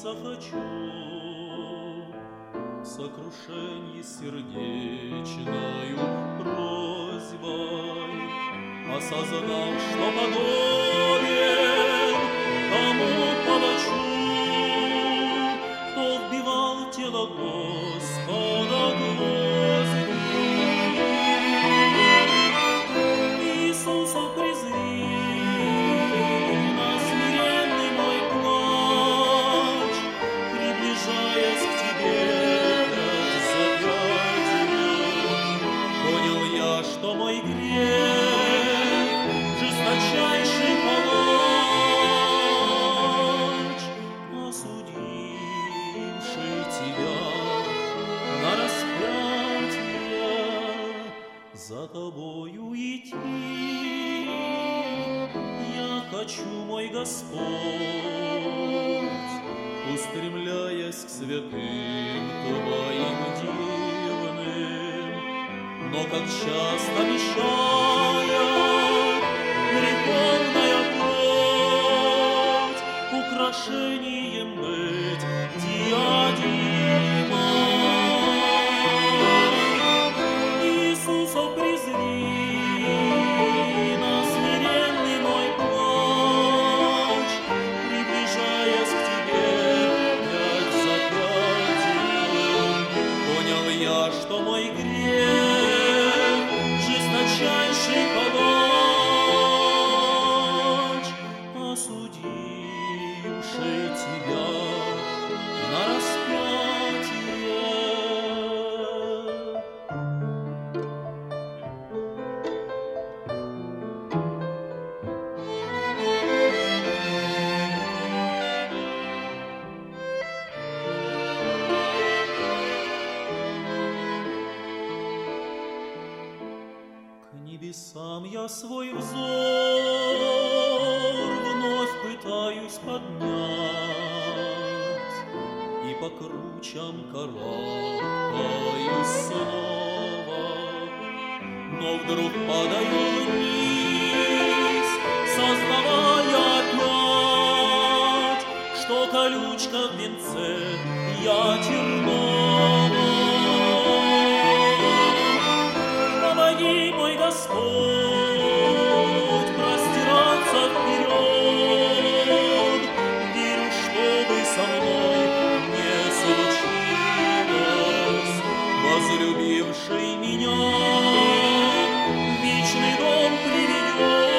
помолиться хочу, в сокрушенье сердечною просьбой, осознав, что подобен тому палачу, кто вбивал тело Господа гвозди. Иисусу презри на смиренный мой плач, приближаясь к Тебе пять за пятью. Понял я, что мой грех жесточайший палач, осудивший Тебя на распятие, за Тобою идти. Я хочу, мой Господь, устремляясь к святым Твоим дивным, но как часто мешает греховная плоть украшением быть диадимой. Иисуса презри на смиренный мой плач, приближаясь к Тебе пять за пятью. Понял я, что мой грех жесточайший палач, осудивший Тебя на распятие. К небесам я свой взор вновь пытаюсь поднять, и по кручам карабкаюсь снова, но вдруг падаю вниз, сознавая опять, что колючка в венце я тернового. Помоги, мой Господь, простираться вперед, верю, чтобы со мной не случилось, возлюбивший меня в вечный дом приведет.